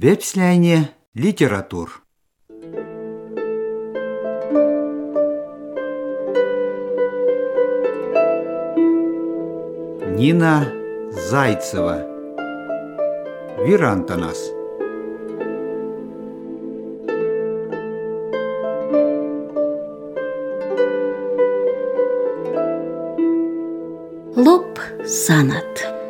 Вепсляне литератур. Нина Зайцева. Вирантанас. Лоб санат.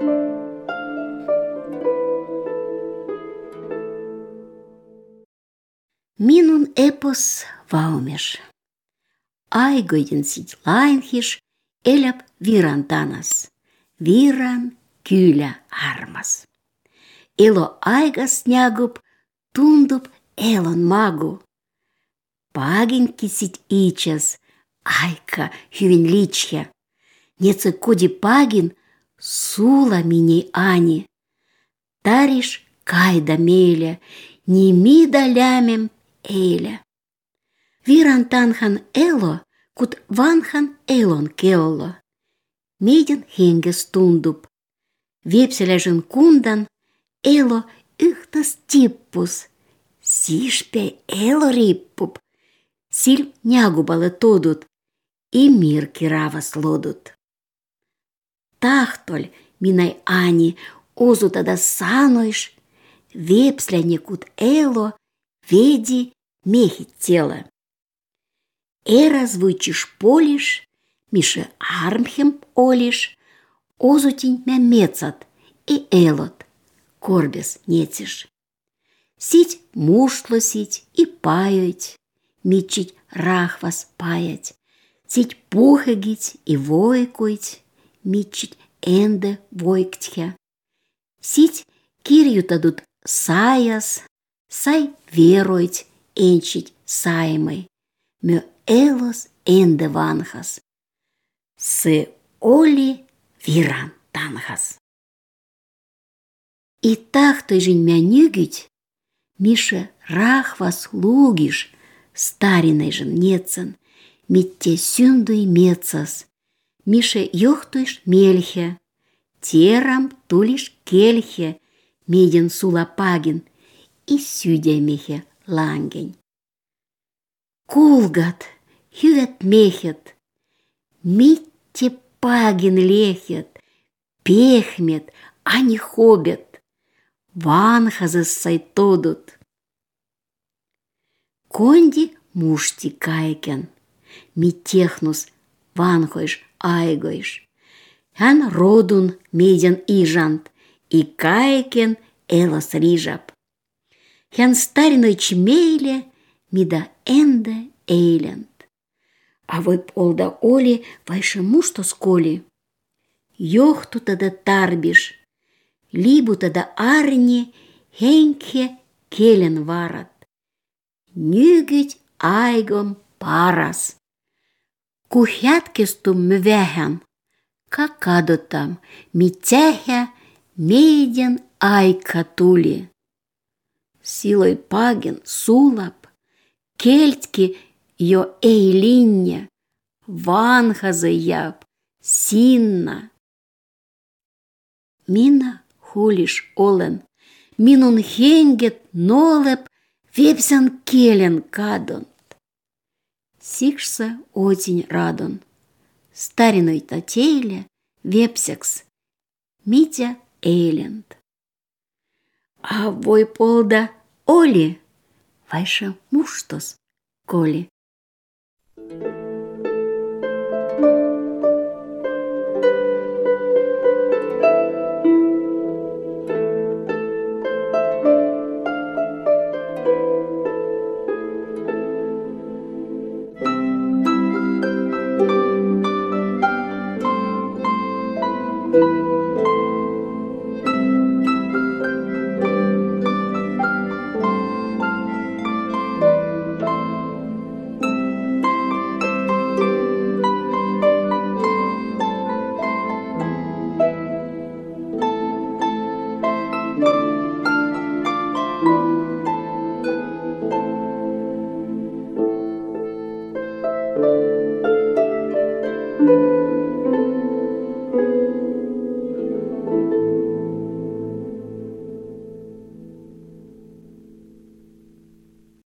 Минун эпос ваумеш. Айгойден сить лайнхиш эляп вирантанас. Виран кюля армас. Эло айга снягуп тундуп элон магу. Пагинки сить ичас айка хювен личья. Неце коди пагин сула миней ани. Тариш кайда меля, ними далямем эля. Вирантанхан эло, кут ванхан элон келло. Меден хенгес тундуп. Вепселяжен кундан эло ыхтас типпус. Сишпе эло риппуп. Силь нягубалы тодут, и мир киравас лодут. Тахтоль, минай ани, озу тада санойш, вепсляне кут эло, веди мехит тело. Эра звучишь полиш, мише армхем олиш, озутень мямецат, и элот, корбес нетиш. Сить мушло сить и паять, мичить рахвас паять, сить пухагить и войкуить, мичить энде войктхя. Сить кирью тадут саяс, сай веруить, энчить саймой, мё элос энде ванхас. Сы оли виран танхас. И так той жень мянюгить, мише рахвас лугиш, стариной жен нецен, митте сюндуй мецас, мише йохтуиш мельхе, терам тулиш кельхе, меден сулапагин, и сюдя мехе лангень. Кулгат, хювет мехет, митте пагин лехет, пехмет, а не хобет, ванхазес сайтодут. Конди мушти кайкен, митехнус ванхойш айгойш. Хан родун меден ижант, и кайкен элос рижап. Хан стариной чмейле мида энде эйлент. А вой полда оли вайше мушто сколи. Йохту тада тарбиш, либу тада арни хеньке келен варат. Нюгить айгом парас. Кухяткестум мвяхам, какадотам, митяхя меден айка тули. Силой пагин сулап, кельтки йо эйлиння, ванхаза яб, синна. Мина хулиш олен, минун хенгет нолеп, вепсян келен кадон. Сикшса отень радон. Стариной татейле вепсякс, митя эйленд. А вой полда оли, вайша муштос коли.